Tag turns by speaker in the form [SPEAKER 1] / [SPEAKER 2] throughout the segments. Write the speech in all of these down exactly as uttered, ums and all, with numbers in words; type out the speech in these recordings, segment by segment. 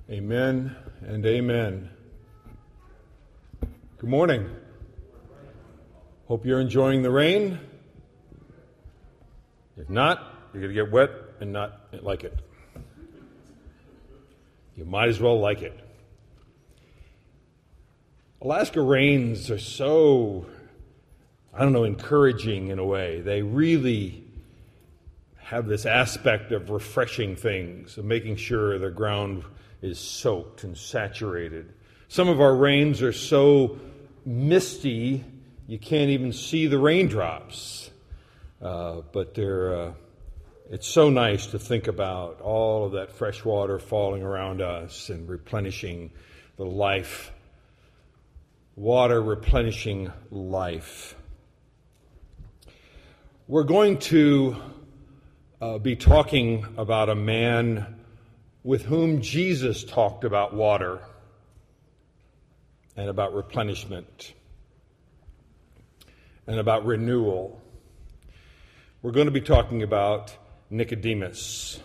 [SPEAKER 1] Amen and amen. Good morning. Hope you're enjoying the rain. If not, you're going to get wet and not like it. You might as well like it. Alaska rains are so, I don't know, encouraging in a way. They really have this aspect of refreshing things, of making sure the ground is soaked and saturated. Some of our rains are so misty you can't even see the raindrops. Uh, but they're, uh, it's so nice to think about all of that fresh water falling around us and replenishing the life. Water replenishing life. We're going to uh, be talking about a man with whom Jesus talked about water and about replenishment and about renewal. We're going to be talking about Nicodemus.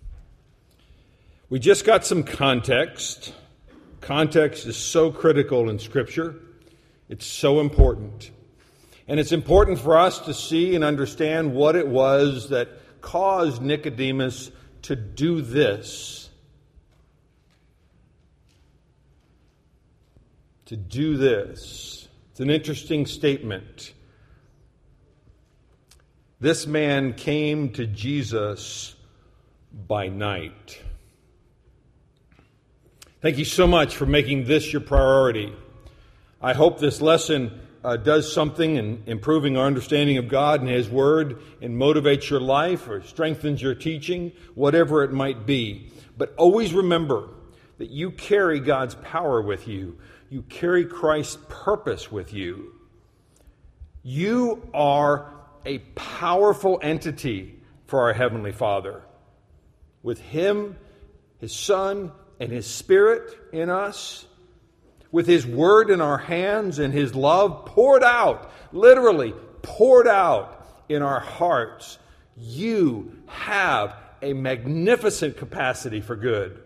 [SPEAKER 1] We just got some context. Context is so critical in Scripture. It's so important. And it's important for us to see and understand what it was that caused Nicodemus to do this. To do this. It's an interesting statement. This man came to Jesus by night. Thank you so much for making this your priority. I hope this lesson uh, does something in improving our understanding of God and His Word and motivates your life or strengthens your teaching, whatever it might be. But always remember that you carry God's power with you. You carry Christ's purpose with you. You are a powerful entity for our Heavenly Father. With Him, His Son, and His Spirit in us, with His Word in our hands and His love poured out, literally poured out in our hearts, you have a magnificent capacity for good.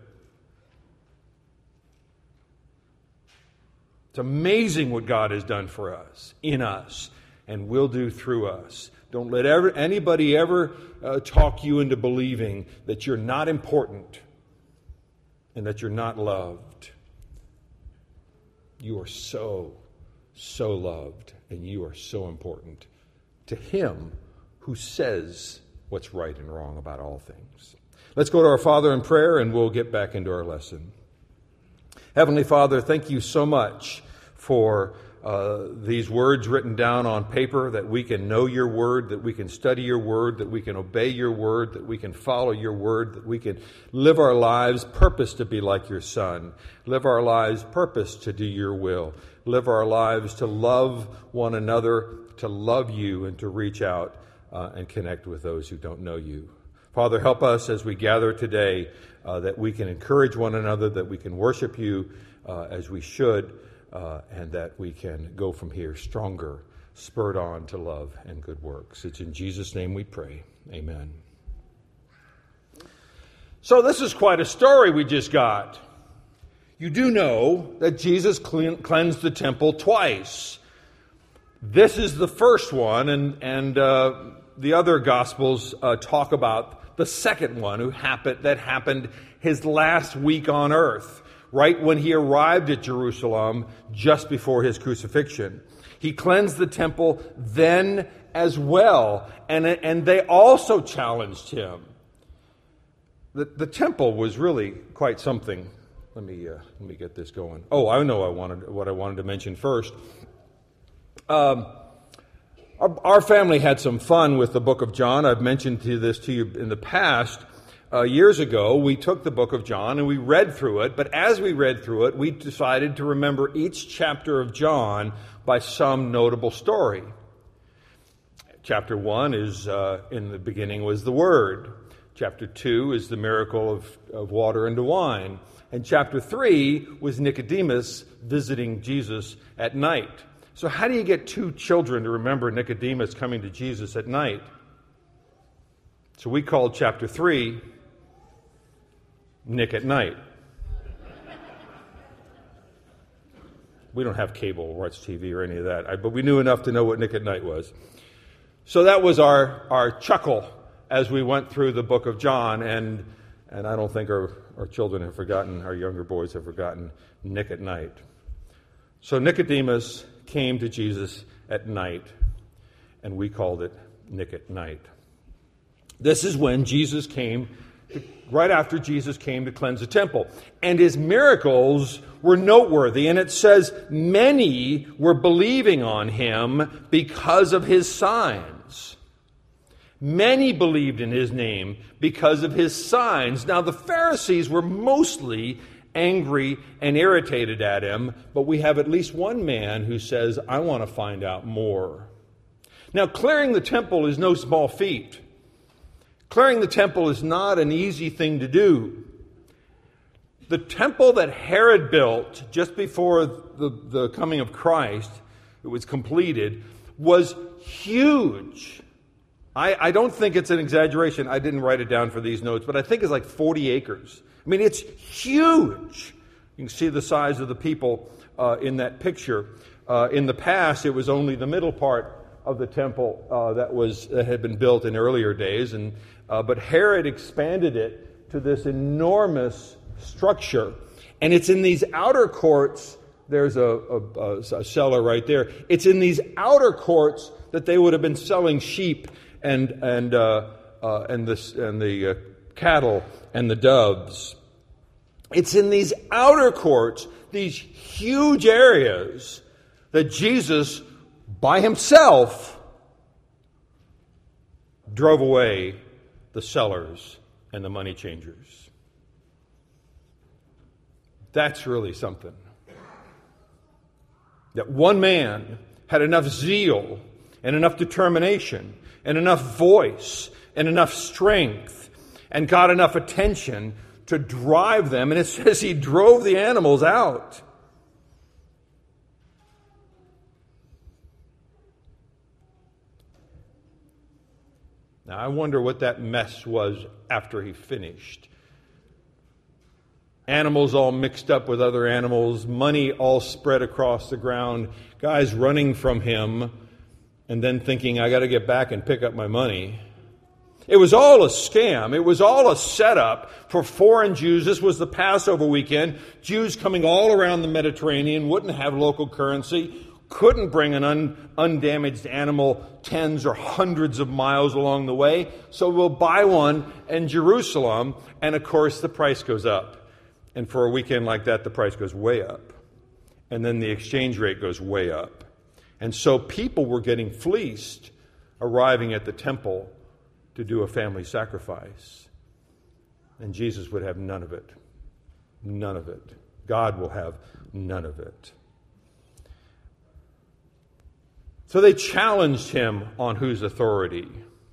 [SPEAKER 1] It's amazing what God has done for us, in us, and will do through us. Don't let ever, anybody ever uh, talk you into believing that you're not important and that you're not loved. You are so, so loved, and you are so important to Him who says what's right and wrong about all things. Let's go to our Father in prayer, and we'll get back into our lesson. Heavenly Father, thank you so much for uh, these words written down on paper, that we can know your word, that we can study your word, that we can obey your word, that we can follow your word, that we can live our lives purpose to be like your Son, live our lives purpose to do your will, live our lives to love one another, to love you, and to reach out uh, and connect with those who don't know you. Father, help us as we gather today uh, that we can encourage one another, that we can worship you uh, as we should, uh, and that we can go from here stronger, spurred on to love and good works. It's in Jesus' name we pray. Amen. So this is quite a story we just got. You do know that Jesus clean, cleansed the temple twice. This is the first one, and, and uh, the other Gospels uh, talk about the second one who happened that happened his last week on earth, right when he arrived at Jerusalem just before his crucifixion. He cleansed the temple then as well, and, and they also challenged him. The, the temple was really quite something. Let me uh, let me get this going. Oh, I know I wanted what I wanted to mention first. Um, our, our family had some fun with the book of John. I've mentioned to this to you in the past. Uh, years ago, we took the book of John and we read through it. But as we read through it, we decided to remember each chapter of John by some notable story. Chapter one is uh, in the beginning was the Word. Chapter two is the miracle of, of water into wine. And chapter three was Nicodemus visiting Jesus at night. So how do you get two children to remember Nicodemus coming to Jesus at night? So we called chapter three Nick at Night. We don't have cable or watch T V or any of that, I, but we knew enough to know what Nick at Night was. So that was our, our chuckle as we went through the book of John, and and I don't think our, our children have forgotten, our younger boys have forgotten Nick at Night. So Nicodemus came to Jesus at night, and we called it Nick at Night. This is when Jesus came, right after Jesus came to cleanse the temple. And his miracles were noteworthy. And it says many were believing on him because of his signs. Many believed in his name because of his signs. Now the Pharisees were mostly angry and irritated at him, but we have at least one man who says, I want to find out more. Now clearing the temple is no small feat. Clearing the temple is not an easy thing to do. The temple that Herod built just before the, the coming of Christ, it was completed, was huge. I, I don't think it's an exaggeration. I didn't write it down for these notes, but I think it's like forty acres. I mean, it's huge. You can see the size of the people uh, in that picture. Uh, in the past, it was only the middle part of the temple uh, that was that had been built in earlier days, and uh, but Herod expanded it to this enormous structure, and it's in these outer courts. There's a, a, a cellar right there. It's in these outer courts that they would have been selling sheep and and uh, uh, and the and the uh, cattle and the doves. It's in these outer courts, these huge areas, that Jesus, by himself, drove away the sellers and the money changers. That's really something. That one man had enough zeal and enough determination and enough voice and enough strength and got enough attention to drive them. And it says he drove the animals out. Now, I wonder what that mess was after he finished. Animals all mixed up with other animals, money all spread across the ground, guys running from him, and then thinking, I got to get back and pick up my money. It was all a scam. It was all a setup for foreign Jews. This was the Passover weekend. Jews coming all around the Mediterranean, wouldn't have local currency, couldn't bring an un, undamaged animal tens or hundreds of miles along the way, so we'll buy one in Jerusalem, and of course the price goes up. And for a weekend like that, the price goes way up. And then the exchange rate goes way up. And so people were getting fleeced, arriving at the temple to do a family sacrifice. And Jesus would have none of it. None of it. God will have none of it. So they challenged him on whose authority.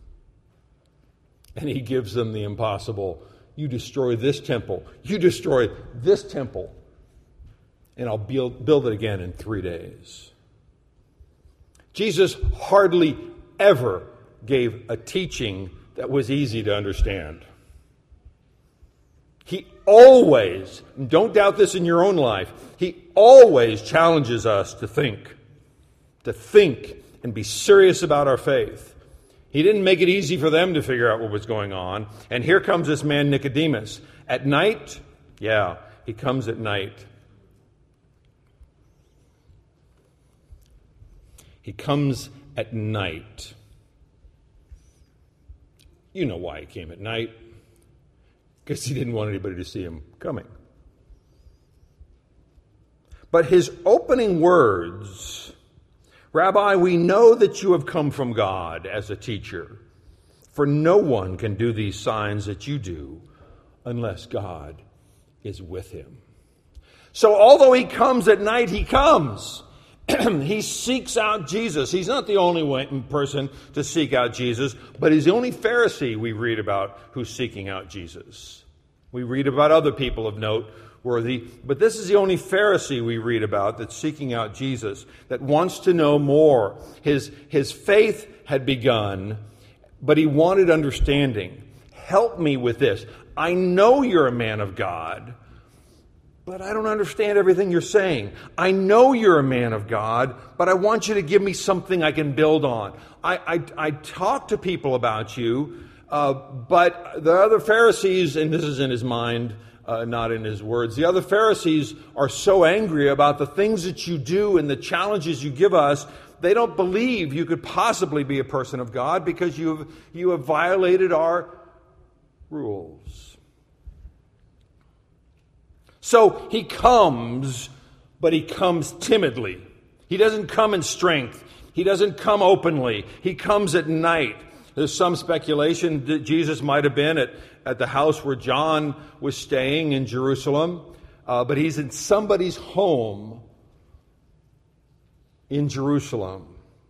[SPEAKER 1] And he gives them the impossible. You destroy this temple. You destroy this temple. And I'll build, build it again in three days. Jesus hardly ever gave a teaching that was easy to understand. He always, and don't doubt this in your own life, he always challenges us to think. To think and be serious about our faith. He didn't make it easy for them to figure out what was going on. And here comes this man Nicodemus. At night, yeah, he comes at night. He comes at night. You know why he came at night. Because he didn't want anybody to see him coming. But his opening words, Rabbi, we know that you have come from God as a teacher, for no one can do these signs that you do unless God is with him. So although he comes at night, he comes. He seeks out Jesus. He's not the only one person to seek out Jesus, but he's the only Pharisee we read about who's seeking out Jesus. We read about other people of note worthy, but this is the only Pharisee we read about that's seeking out Jesus, that wants to know more. His, his faith had begun, but he wanted understanding. Help me with this. I know you're a man of God, but I don't understand everything you're saying. I know you're a man of God, but I want you to give me something I can build on. I, I, I talk to people about you, uh, but the other Pharisees, and this is in his mind, uh, not in his words, the other Pharisees are so angry about the things that you do and the challenges you give us, they don't believe you could possibly be a person of God because you have, you have violated our rules. So he comes, but he comes timidly. He doesn't come in strength. He doesn't come openly. He comes at night. There's some speculation that Jesus might have been at, at the house where John was staying in Jerusalem, uh, but he's in somebody's home in Jerusalem.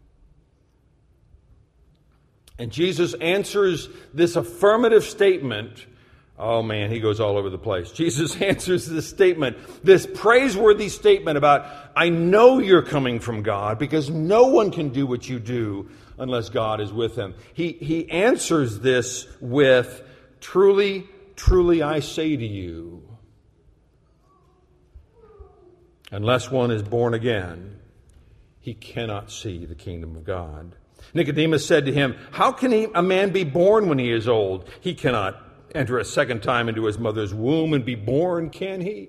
[SPEAKER 1] And Jesus answers this affirmative statement. Oh man, he goes all over the place. Jesus answers this statement, this praiseworthy statement about, I know you're coming from God because no one can do what you do unless God is with him. He, he answers this with, truly, truly I say to you, unless one is born again, he cannot see the kingdom of God. Nicodemus said to him, how can he, a man be born when he is old? He cannot enter a second time into his mother's womb and be born, can he?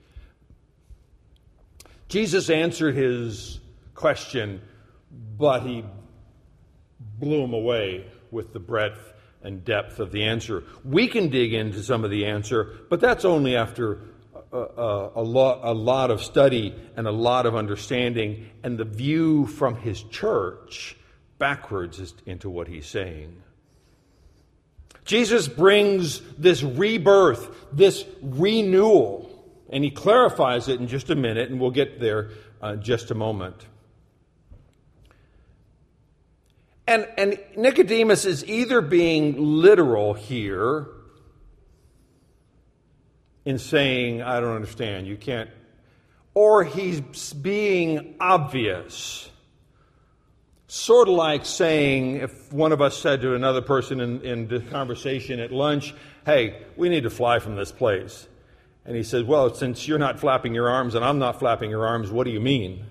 [SPEAKER 1] Jesus answered his question, but he blew him away with the breadth and depth of the answer. We can dig into some of the answer, but that's only after a, a, a, lot, a lot of study and a lot of understanding and the view from his church backwards as into what he's saying. Jesus brings this rebirth, this renewal, and he clarifies it in just a minute, and we'll get there uh, in just a moment. And, and Nicodemus is either being literal here in saying, I don't understand, you can't, or he's being obvious. Sort of like saying, if one of us said to another person in, in the conversation at lunch, hey, we need to fly from this place. And he says, well, since you're not flapping your arms and I'm not flapping your arms, what do you mean?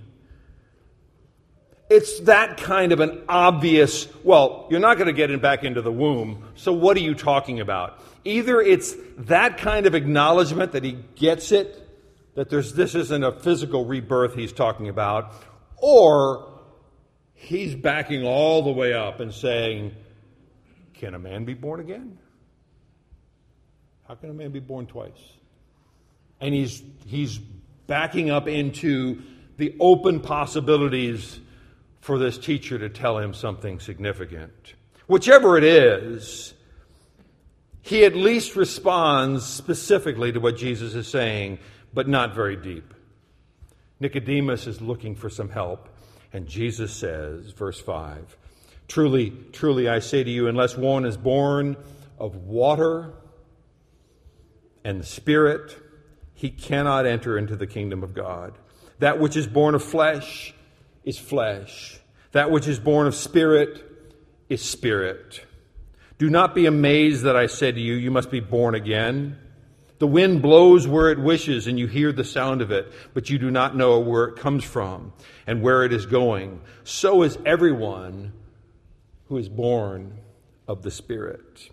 [SPEAKER 1] It's that kind of an obvious, well, you're not going to get it back into the womb, so what are you talking about? Either it's that kind of acknowledgement that he gets it, that there's this isn't a physical rebirth he's talking about, or he's backing all the way up and saying, can a man be born again? How can a man be born twice? And he's he's backing up into the open possibilities for this teacher to tell him something significant. Whichever it is, he at least responds specifically to what Jesus is saying, but not very deep. Nicodemus is looking for some help. And Jesus says, verse five, truly, truly I say to you, unless one is born of water and the Spirit, he cannot enter into the kingdom of God. That which is born of flesh is flesh. That which is born of Spirit is spirit. Do not be amazed that I said to you, you must be born again. The wind blows where it wishes, and you hear the sound of it, but you do not know where it comes from and where it is going. So is everyone who is born of the Spirit.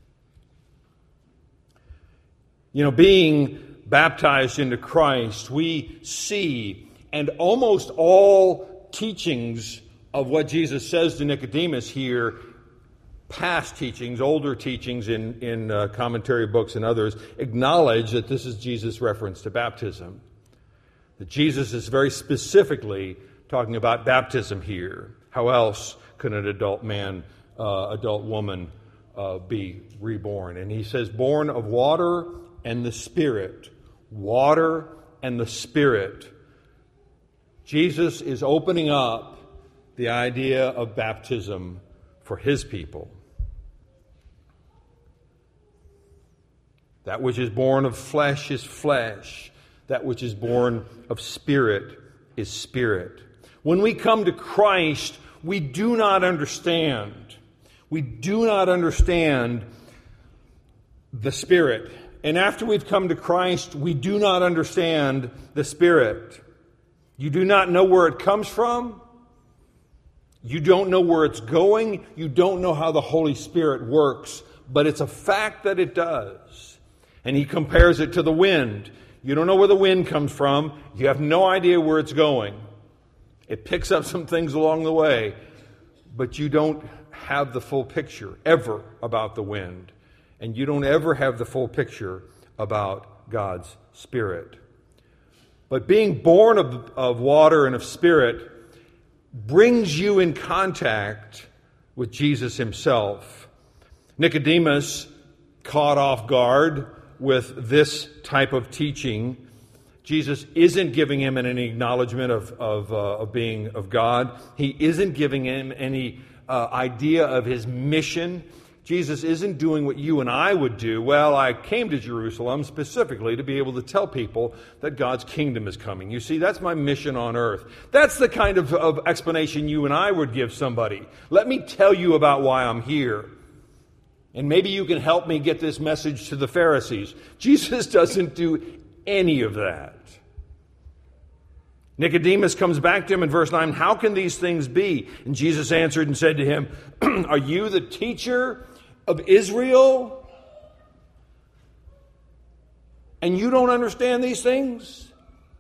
[SPEAKER 1] You know, being baptized into Christ, we see, and almost all teachings of what Jesus says to Nicodemus here, past teachings, older teachings in, in uh, commentary books and others, acknowledge that this is Jesus' reference to baptism. That Jesus is very specifically talking about baptism here. How else could an adult man, uh, adult woman uh, be reborn? And he says, born of water and the Spirit. Water and the Spirit. Jesus is opening up the idea of baptism for his people. That which is born of flesh is flesh. That which is born of Spirit is spirit. When we come to Christ, we do not understand. We do not understand the Spirit and after we've come to Christ, we do not understand the Spirit. You do not know where it comes from. You don't know where it's going. You don't know how the Holy Spirit works. But it's a fact that it does. And he compares it to the wind. You don't know where the wind comes from. You have no idea where it's going. It picks up some things along the way. But you don't have the full picture ever about the wind. And you don't ever have the full picture about God's Spirit. But being born of, of water and of Spirit brings you in contact with Jesus himself. Nicodemus, caught off guard with this type of teaching, Jesus isn't giving him any acknowledgement of, of, uh, of being of God. He isn't giving him any uh, idea of his mission. Jesus isn't doing what you and I would do. Well, I came to Jerusalem specifically to be able to tell people that God's kingdom is coming. You see, that's my mission on earth. That's the kind of, of explanation you and I would give somebody. Let me tell you about why I'm here. And maybe you can help me get this message to the Pharisees. Jesus doesn't do any of that. Nicodemus comes back to him in verse nine. How can these things be? And Jesus answered and said to him, are you the teacher of Israel? And you don't understand these things?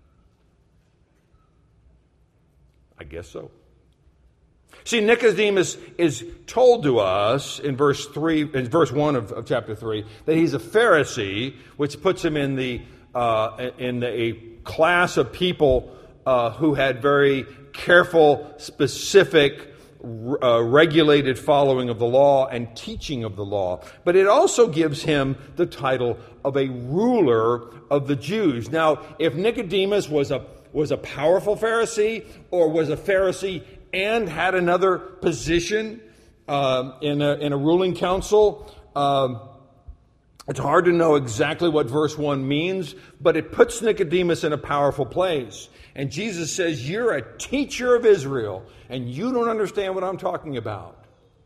[SPEAKER 1] I guess so. See, Nicodemus is told to us in verse three, in verse one of, of chapter three, that he's a Pharisee, which puts him in the uh, in the, a class of people uh, who had very careful, specific, uh, regulated following of the law and teaching of the law. But it also gives him the title of a ruler of the Jews. Now, if Nicodemus was a was a powerful Pharisee, or was a Pharisee and had another position um, in, a, in a ruling council, um, it's hard to know exactly what verse one means, but it puts Nicodemus in a powerful place. And Jesus says, you're a teacher of Israel, and you don't understand what I'm talking about.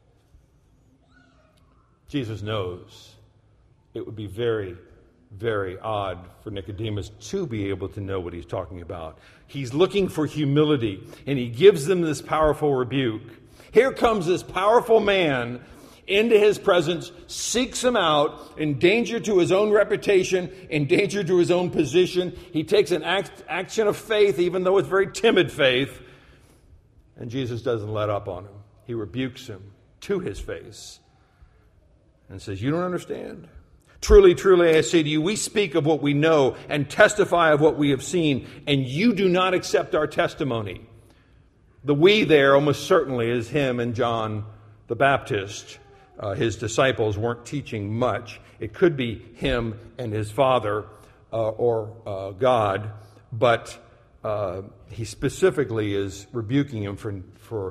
[SPEAKER 1] Jesus knows it would be very, very odd for Nicodemus to be able to know what he's talking about. He's looking for humility, and he gives them this powerful rebuke. Here comes this powerful man into his presence, seeks him out, in danger to his own reputation, in danger to his own position. He takes an act, action of faith, even though it's very timid faith, and Jesus doesn't let up on him. He rebukes him to his face and says, you don't understand? Truly, truly, I say to you, we speak of what we know and testify of what we have seen, and you do not accept our testimony. The we there almost certainly is him and John the Baptist. Uh, his disciples weren't teaching much. It could be him and his father uh, or uh, God, but uh, he specifically is rebuking him for, for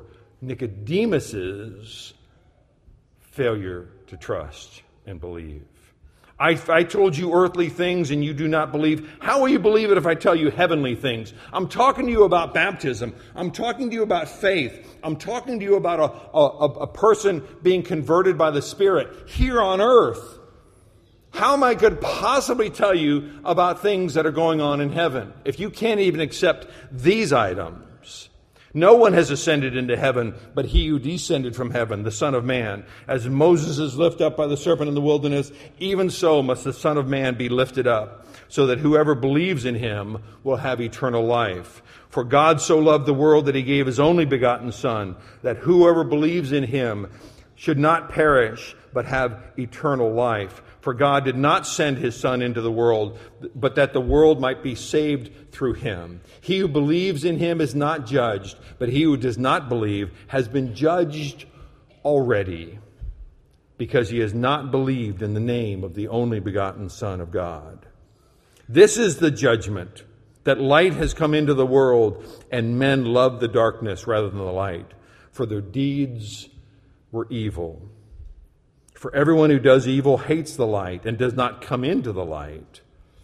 [SPEAKER 1] Nicodemus's failure to trust and believe. I, I told you earthly things and you do not believe. How will you believe it if I tell you heavenly things? I'm talking to you about baptism. I'm talking to you about faith. I'm talking to you about a, a, a person being converted by the Spirit here on earth. How am I going to possibly tell you about things that are going on in heaven if you can't even accept these items? No one has ascended into heaven but he who descended from heaven, the Son of Man. As Moses is lifted up by the serpent in the wilderness, even so must the Son of Man be lifted up, so that whoever believes in him will have eternal life. For God so loved the world that he gave his only begotten Son, that whoever believes in him should not perish but have eternal life. For God did not send his Son into the world, but that the world might be saved through him. He who believes in him is not judged, but he who does not believe has been judged already, because he has not believed in the name of the only begotten Son of God. This is the judgment, that light has come into the world, and men love the darkness rather than the light, for their deeds were evil. For everyone who does evil hates the light and does not come into the light,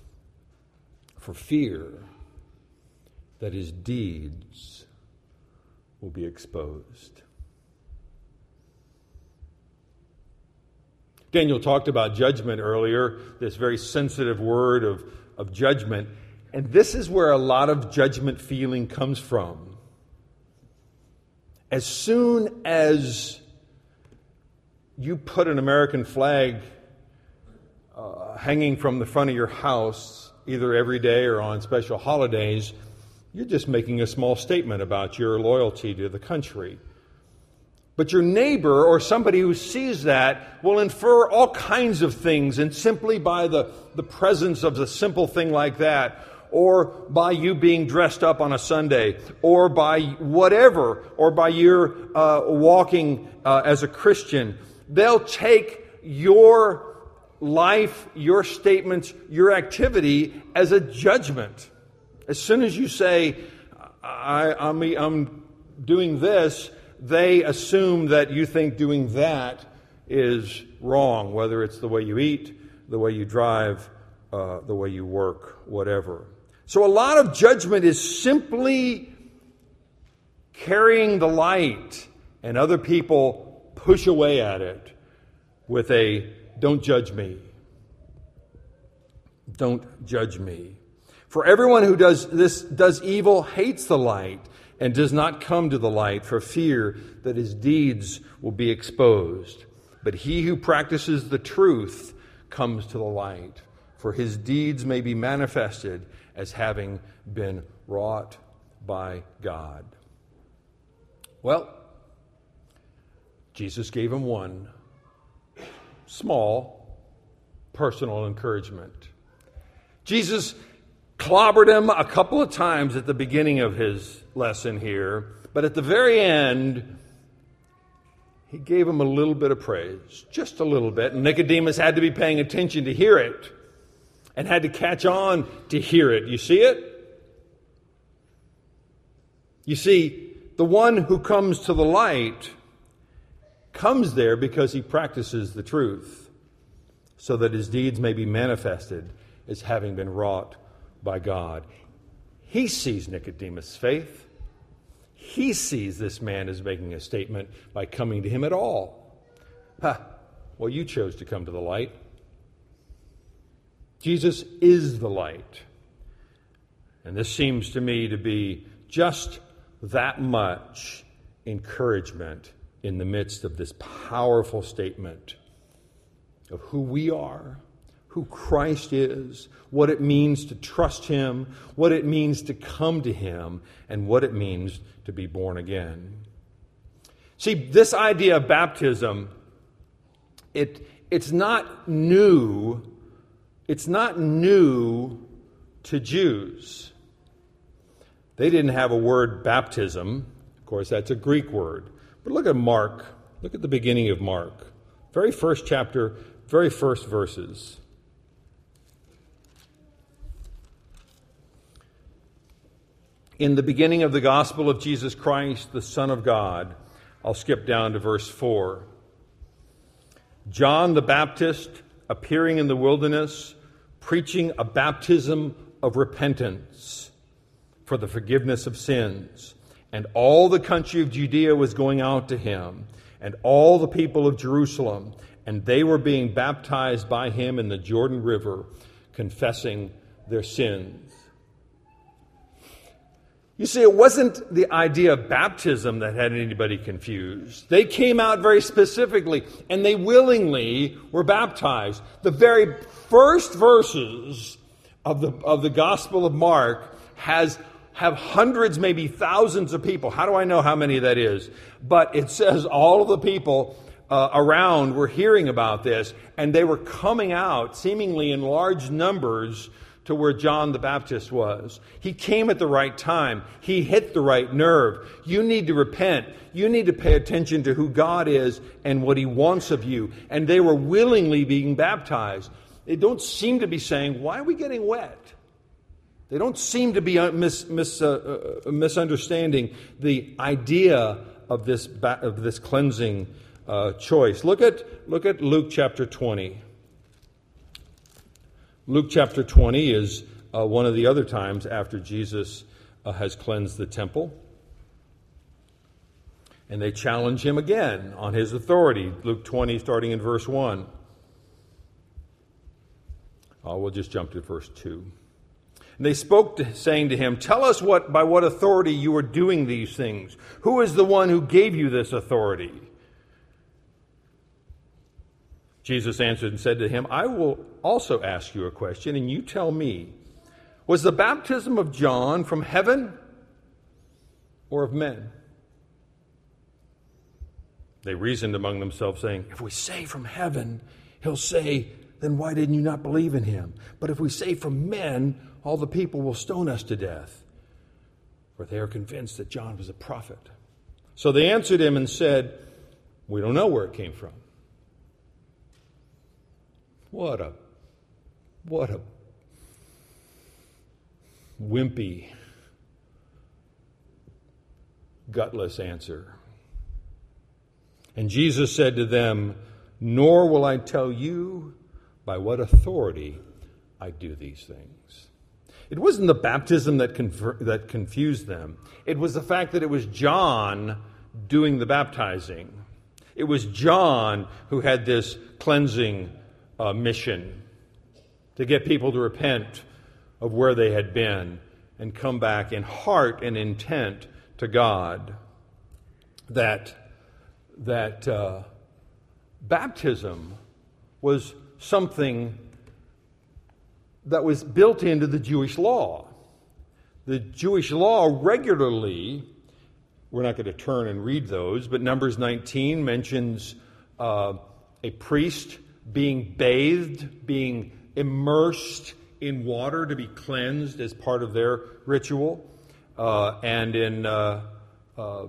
[SPEAKER 1] for fear that his deeds will be exposed. Daniel talked about judgment earlier, this very sensitive word of, of judgment. And this is where a lot of judgment feeling comes from. As soon as you put an American flag uh, hanging from the front of your house, either every day or on special holidays, you're just making a small statement about your loyalty to the country. But your neighbor or somebody who sees that will infer all kinds of things, and simply by the, the presence of a simple thing like that, or by you being dressed up on a Sunday, or by whatever, or by your uh, walking uh, as a Christian, they'll take your life, your statements, your activity as a judgment. As soon as you say, I, I'm, I'm doing this, they assume that you think doing that is wrong, whether it's the way you eat, the way you drive, uh, the way you work, whatever. So a lot of judgment is simply carrying the light, and other people push away at it with a, don't judge me. Don't judge me. For everyone who does this does evil hates the light and does not come to the light for fear that his deeds will be exposed. But he who practices the truth comes to the light, for his deeds may be manifested as having been wrought by God. Well, Jesus gave him one small personal encouragement. Jesus clobbered him a couple of times at the beginning of his lesson here, but at the very end, he gave him a little bit of praise, just a little bit, and Nicodemus had to be paying attention to hear it, and had to catch on to hear it. You see it? You see, the one who comes to the light comes there because he practices the truth, so that his deeds may be manifested as having been wrought by God. He sees Nicodemus' faith. He sees this man as making a statement by coming to him at all. Ha! Well, you chose to come to the light. Jesus is the light. And this seems to me to be just that much encouragement in the midst of this powerful statement of who we are, who Christ is, what it means to trust him, what it means to come to him, and what it means to be born again. See, this idea of baptism, it, it's not new. It's not new to Jews. They didn't have a word baptism. Of course, that's a Greek word. But look at Mark. Look at the beginning of Mark. Very first chapter, very first verses. In the beginning of the gospel of Jesus Christ, the Son of God. I'll skip down to verse four. John the Baptist, appearing in the wilderness, preaching a baptism of repentance for the forgiveness of sins. And all the country of Judea was going out to him, and all the people of Jerusalem, and they were being baptized by him in the Jordan River, confessing their sins. You see, it wasn't the idea of baptism that had anybody confused. They came out very specifically, and they willingly were baptized. The very first verses of the of the Gospel of Mark has have hundreds, maybe thousands of people. How do I know how many that is? But it says all of the people uh, around were hearing about this, and they were coming out seemingly in large numbers to where John the Baptist was. He came at the right time. He hit the right nerve. You need to repent. You need to pay attention to who God is and what he wants of you. And they were willingly being baptized. They don't seem to be saying, why are we getting wet? They don't seem to be mis, mis, uh, uh, misunderstanding the idea of this, of this cleansing uh, choice. Look at, look at Luke chapter twenty. Luke chapter twenty is uh, one of the other times after Jesus uh, has cleansed the temple. And they challenge him again on his authority. Luke twenty, starting in verse one. Uh, we'll just jump to verse two. And they spoke, to, saying to him, "Tell us what by what authority you are doing these things. Who is the one who gave you this authority?" Jesus answered and said to him, "I will also ask you a question, and you tell me. Was the baptism of John from heaven or of men?" They reasoned among themselves, saying, "If we say from heaven, he'll say, 'Then why didn't you not believe in him?' But if we say from men, all the people will stone us to death, for they are convinced that John was a prophet." So they answered him and said, "We don't know where it came from." What a, what a wimpy, gutless answer. And Jesus said to them, "Nor will I tell you by what authority I do these things." It wasn't the baptism that confer- that confused them. It was the fact that it was John doing the baptizing. It was John who had this cleansing uh, mission to get people to repent of where they had been and come back in heart and intent to God. That that uh, baptism was something that was built into the Jewish law. The Jewish law regularly, we're not going to turn and read those, but Numbers nineteen mentions uh, a priest being bathed, being immersed in water to be cleansed as part of their ritual. Uh, and in uh, uh,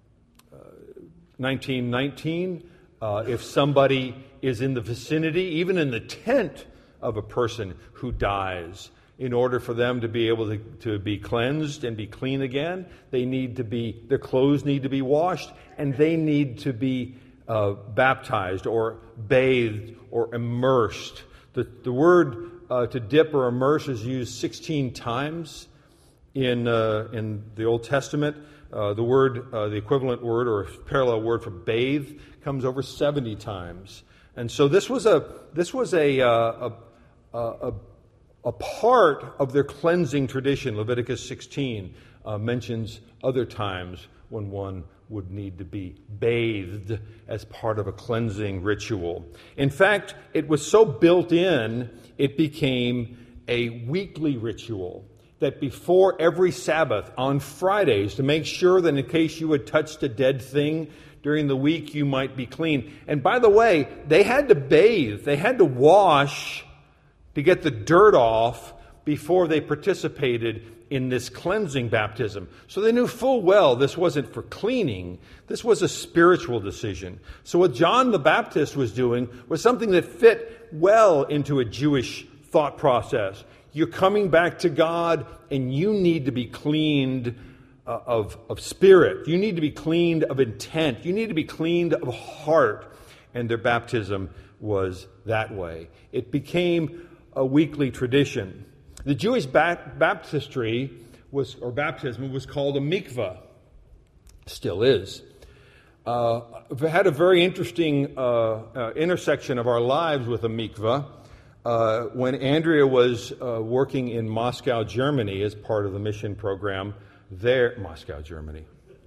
[SPEAKER 1] nineteen nineteen, uh, if somebody is in the vicinity, even in the tent of a person who dies, in order for them to be able to, to be cleansed and be clean again, they need to be, their clothes need to be washed, and they need to be uh, baptized or bathed or immersed. The, the word uh, to dip or immerse is used sixteen times in uh, in the Old Testament. Uh, the word, uh, the equivalent word or parallel word for bathe comes over seventy times. And so this was a this was a uh, a, a, a part of their cleansing tradition. Leviticus sixteen uh, mentions other times when one would need to be bathed as part of a cleansing ritual. In fact, it was so built in, it became a weekly ritual. That before every Sabbath on Fridays, to make sure that in case you had touched a dead thing during the week, you might be clean. And by the way, they had to bathe, they had to wash to get the dirt off before they participated in this cleansing baptism. So they knew full well this wasn't for cleaning, this was a spiritual decision. So what John the Baptist was doing was something that fit well into a Jewish thought process. You're coming back to God, and you need to be cleaned uh, of, of spirit. You need to be cleaned of intent. You need to be cleaned of heart. And their baptism was that way. It became a weekly tradition. The Jewish ba- baptistry was, or baptism was called a mikvah. Still is. Uh, we had a very interesting uh, uh, intersection of our lives with a mikvah. Uh, when Andrea was uh, working in Moscow, Germany, as part of the mission program there, Moscow, Germany.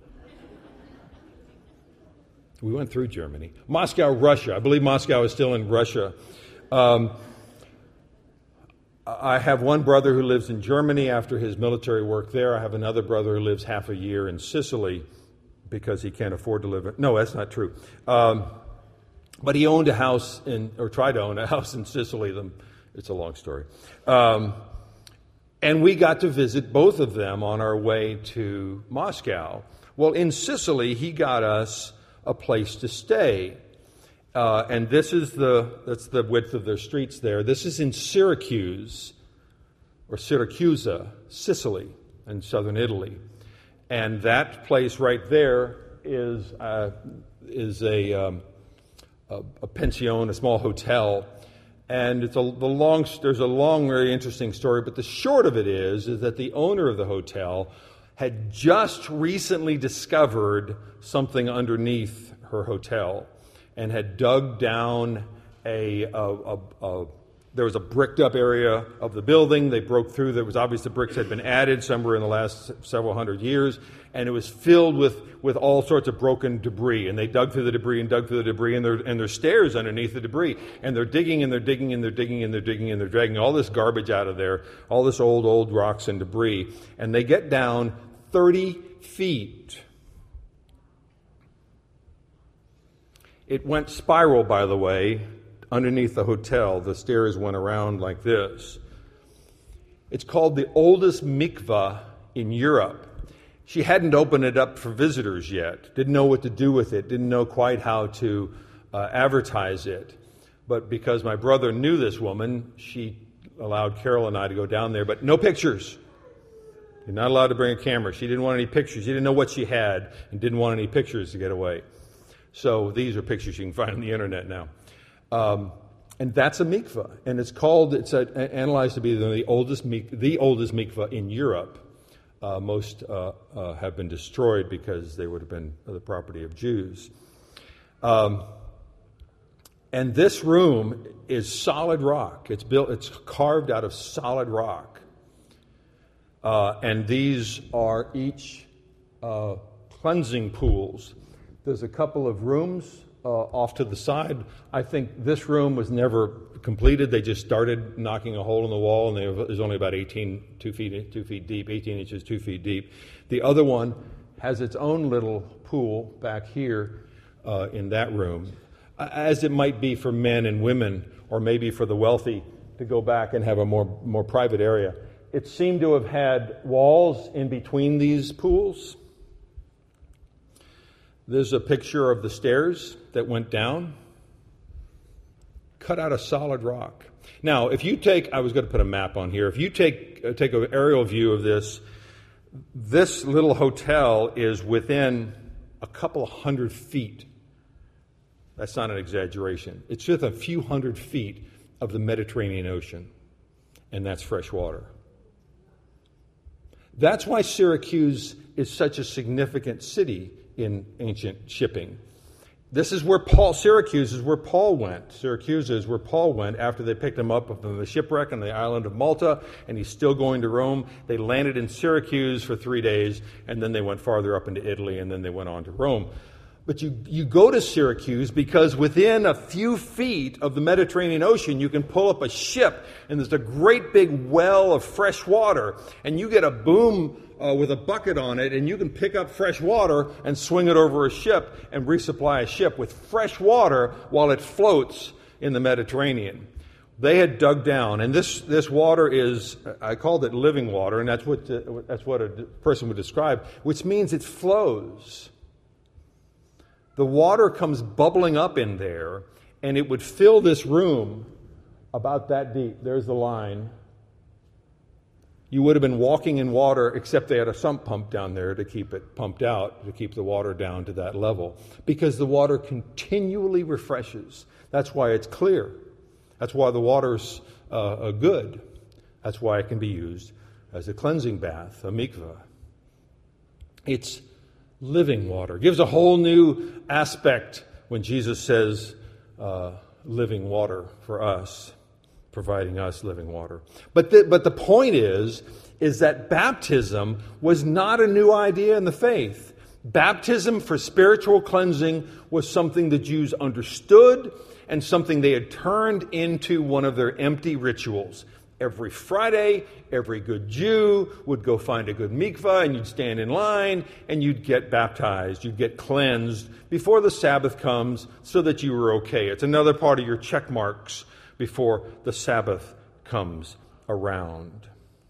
[SPEAKER 1] We went through Germany. Moscow, Russia. I believe Moscow is still in Russia. Um, I have one brother who lives in Germany after his military work there. I have another brother who lives half a year in Sicily because he can't afford to live. In, no, that's not true. Um, But he owned a house in, or tried to own a house in Sicily. It's a long story. Um, and we got to visit both of them on our way to Moscow. Well, in Sicily, he got us a place to stay. Uh, and this is the, that's the width of their streets there. This is in Syracuse, or Syracusa, Sicily, in southern Italy. And that place right there is, uh, is a... Um, A, a pension, a small hotel, and it's a the long. There's a long, very interesting story. But the short of it is, is that the owner of the hotel had just recently discovered something underneath her hotel, and had dug down a a, a, a, There was a bricked up area of the building. They broke through. There was obviously the bricks had been added somewhere in the last several hundred years, and it was filled with, with all sorts of broken debris. And they dug through the debris and dug through the debris, and there and there's stairs underneath the debris. And they're digging and they're digging and they're digging and they're digging and they're dragging all this garbage out of there, all this old old rocks and debris. And they get down thirty feet. It went spiral, by the way. Underneath the hotel, the stairs went around like this. It's called the oldest mikvah in Europe. She hadn't opened it up for visitors yet, didn't know what to do with it, didn't know quite how to uh, advertise it. But because my brother knew this woman, she allowed Carol and I to go down there, but no pictures. You're not allowed to bring a camera. She didn't want any pictures. She didn't know what she had and didn't want any pictures to get away. So these are pictures you can find on the internet now. Um, and that's a mikvah, and it's called, it's a, analyzed to be the oldest mik, the oldest mikvah in Europe. Uh, most uh, uh, have been destroyed because they would have been the property of Jews. Um, and this room is solid rock. It's built, it's carved out of solid rock. Uh, and these are each uh, cleansing pools. There's a couple of rooms Uh, off to the side. I think this room was never completed. They just started knocking a hole in the wall, and it was only about eighteen, two feet, two feet deep, eighteen inches, two feet deep. The other one has its own little pool back here uh, in that room, as it might be for men and women, or maybe for the wealthy to go back and have a more, more private area. It seemed to have had walls in between these pools. There's a picture of the stairs that went down, cut out of solid rock. Now, if you take, I was going to put a map on here. If you take uh, take an aerial view of this, this little hotel is within a couple of hundred feet. That's not an exaggeration. It's just a few hundred feet of the Mediterranean Ocean, and that's fresh water. That's why Syracuse is such a significant city in ancient shipping. This is where Paul, Syracuse is where Paul went. Syracuse is where Paul went after they picked him up from the shipwreck on the island of Malta, and he's still going to Rome. They landed in Syracuse for three days, and then they went farther up into Italy, and then they went on to Rome. But you, you go to Syracuse because within a few feet of the Mediterranean Ocean, you can pull up a ship, and there's a great big well of fresh water, and you get a boom uh, with a bucket on it, and you can pick up fresh water and swing it over a ship and resupply a ship with fresh water while it floats in the Mediterranean. They had dug down, and this, this water is, I called it living water, and that's what, uh, that's what a person would describe, which means it flows. The water comes bubbling up in there, and it would fill this room about that deep. There's the line. You would have been walking in water, except they had a sump pump down there to keep it pumped out, to keep the water down to that level, because the water continually refreshes. That's why it's clear. That's why the water's uh, good. That's why it can be used as a cleansing bath, a mikvah. It's living water. Gives a whole new aspect when Jesus says uh, living water for us, providing us living water. But the, but the point is, is that baptism was not a new idea in the faith. Baptism for spiritual cleansing was something the Jews understood and something they had turned into one of their empty rituals. Every Friday, every good Jew would go find a good mikvah, and you'd stand in line, and you'd get baptized. You'd get cleansed before the Sabbath comes so that you were okay. It's another part of your check marks before the Sabbath comes around.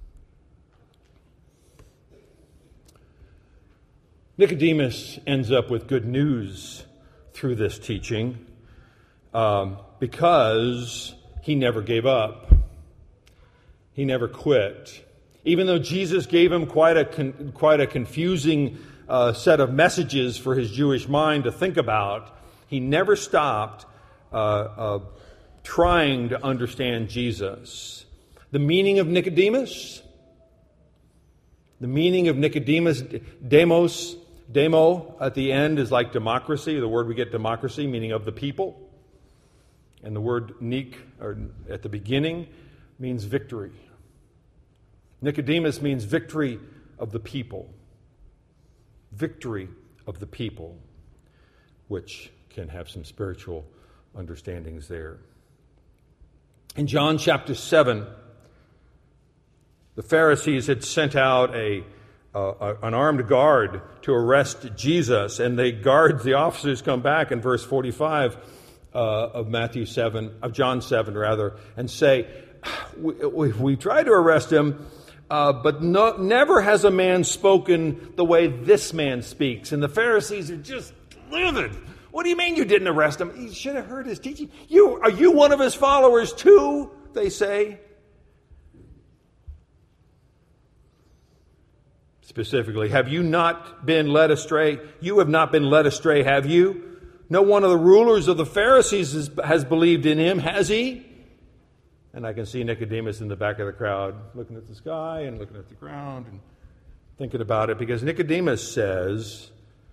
[SPEAKER 1] Nicodemus ends up with good news through this teaching um, because he never gave up. He never quit. Even though Jesus gave him quite a con- quite a confusing uh, set of messages for his Jewish mind to think about, he never stopped uh, uh, trying to understand Jesus. The meaning of Nicodemus, the meaning of Nicodemus, demos, demo at the end is like democracy, the word we get democracy, meaning of the people. And the word nik, or at the beginning, means victory. Nicodemus means victory of the people. Victory of the people, which can have some spiritual understandings there. In John chapter seven, the Pharisees had sent out a, uh, an armed guard to arrest Jesus, and the guards, the officers, come back in verse forty-five uh, of Matthew seven, of John seven rather, and say, "We, we, we tried to arrest him, uh, but no, never has a man spoken the way this man speaks." And the Pharisees are just livid. What do you mean you didn't arrest him? You should have heard his teaching. You are you one of his followers too? They say. Specifically, have you not been led astray? You have not been led astray, have you? No one of the rulers of the Pharisees has, has believed in him, has he? And I can see Nicodemus in the back of the crowd looking at the sky and looking at the ground and thinking about it, because Nicodemus says,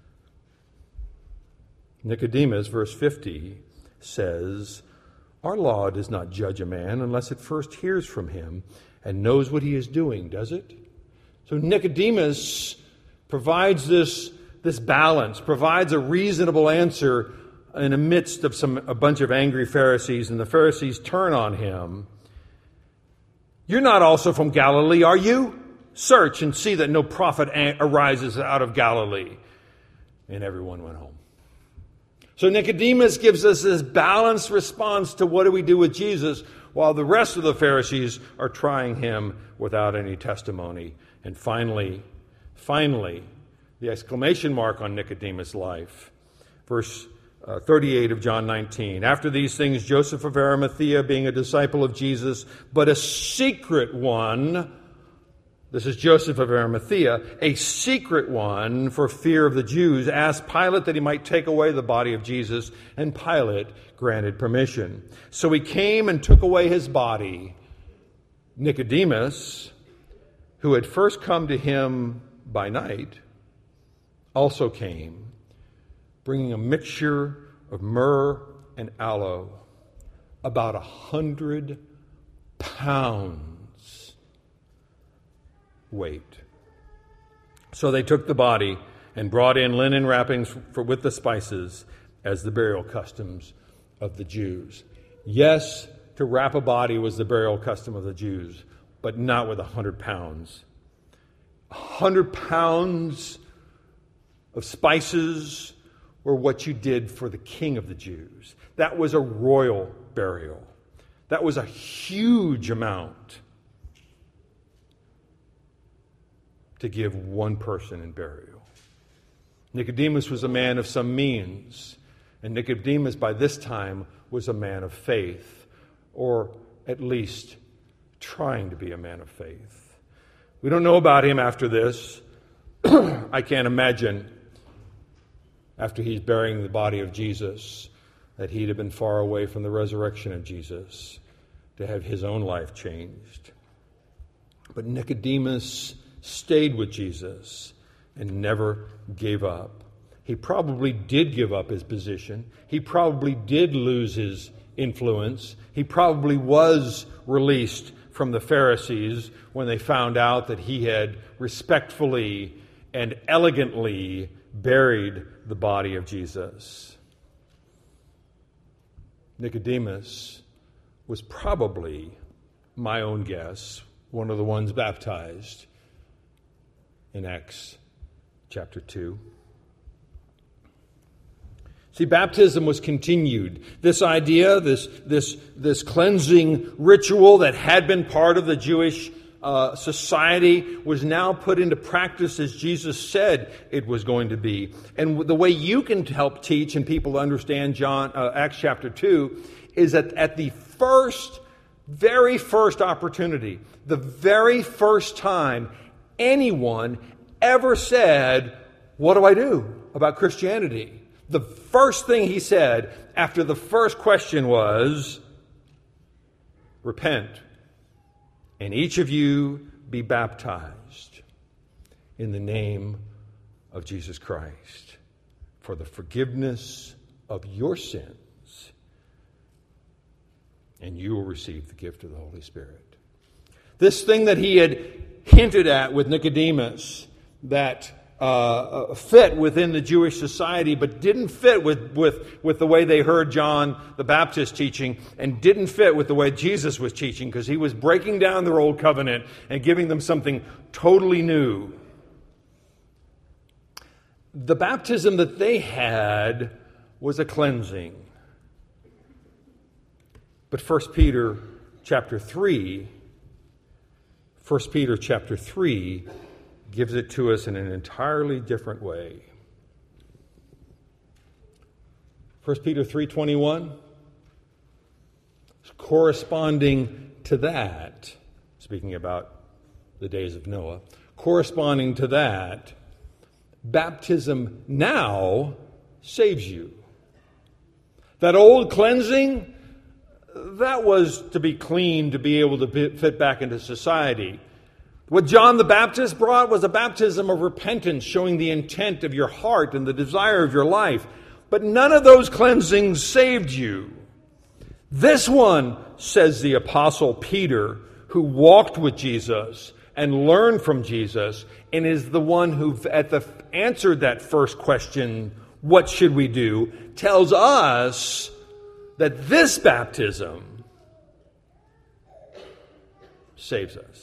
[SPEAKER 1] Nicodemus, verse fifty, says, "Our law does not judge a man unless it first hears from him and knows what he is doing, does it?" So Nicodemus provides this, this balance, provides a reasonable answer in the midst of some a bunch of angry Pharisees, and the Pharisees turn on him. "You're not also from Galilee, are you? Search and see that no prophet arises out of Galilee." And everyone went home. So Nicodemus gives us this balanced response to what do we do with Jesus, while the rest of the Pharisees are trying him without any testimony. And finally, finally, the exclamation mark on Nicodemus' life. Verse uh, thirty-eight of John nineteen. "After these things, Joseph of Arimathea, being a disciple of Jesus, but a secret one," this is Joseph of Arimathea, "a secret one for fear of the Jews, asked Pilate that he might take away the body of Jesus, and Pilate granted permission. So he came and took away his body. Nicodemus, who had first come to him by night, also came, bringing a mixture of myrrh and aloe, about a hundred pounds weight. So they took the body and brought in linen wrappings for, with the spices, as the burial customs of the Jews." Yes, to wrap a body was the burial custom of the Jews, but not with a hundred pounds. A hundred pounds of spices were what you did for the king of the Jews. That was a royal burial. That was a huge amount to give one person in burial. Nicodemus was a man of some means, and Nicodemus by this time was a man of faith, or at least trying to be a man of faith. We don't know about him after this. I can't imagine, after he's burying the body of Jesus, that he'd have been far away from the resurrection of Jesus to have his own life changed. But Nicodemus stayed with Jesus and never gave up. He probably did give up his position. He probably did lose his influence. He probably was released from the Pharisees when they found out that he had respectfully and elegantly buried the body of Jesus. Nicodemus was probably, my own guess, one of the ones baptized in Acts chapter two. See, baptism was continued. This idea, this, this, this cleansing ritual that had been part of the Jewish uh, society was now put into practice as Jesus said it was going to be. And the way you can help teach and people understand John uh, Acts chapter two is that at the first, very first opportunity, the very first time anyone ever said, "What do I do about Christianity?" The first thing he said after the first question was, "Repent, and each of you be baptized in the name of Jesus Christ for the forgiveness of your sins, and you will receive the gift of the Holy Spirit. This thing that he had hinted at with Nicodemus that uh, fit within the Jewish society but didn't fit with, with, with the way they heard John the Baptist teaching and didn't fit with the way Jesus was teaching, because he was breaking down their old covenant and giving them something totally new. The baptism that they had was a cleansing. But First Peter chapter three, First Peter chapter three gives it to us in an entirely different way. First Peter three twenty-one, corresponding to that, speaking about the days of Noah, corresponding to that, baptism now saves you. That old cleansing, that was to be clean, to be able to fit back into society. What John the Baptist brought was a baptism of repentance, showing the intent of your heart and the desire of your life. But none of those cleansings saved you. This one, says the Apostle Peter, who walked with Jesus and learned from Jesus, and is the one who at the answered that first question, what should we do, tells us that this baptism saves us.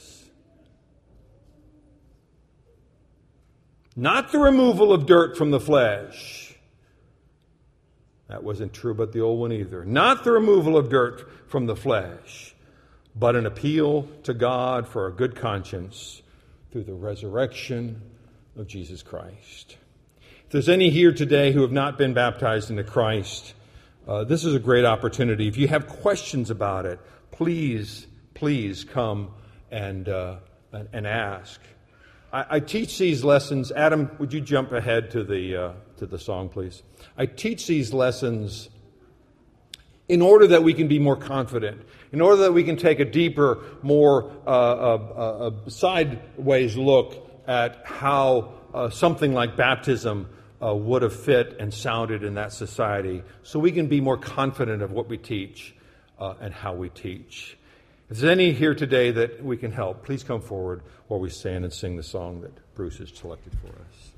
[SPEAKER 1] Not the removal of dirt from the flesh. That wasn't true about the old one either. Not the removal of dirt from the flesh, but an appeal to God for a good conscience through the resurrection of Jesus Christ. If there's any here today who have not been baptized into Christ, uh, this is a great opportunity. If you have questions about it, please, please come and uh, and, and ask. I, I teach these lessons. Adam, would you jump ahead to the uh, to the song, please? I teach these lessons in order that we can be more confident, in order that we can take a deeper, more uh, uh, uh, sideways look at how uh, something like baptism uh, would have fit and sounded in that society, so we can be more confident of what we teach uh, and how we teach. If there's any here today that we can help, please come forward while we stand and sing the song that Bruce has selected for us.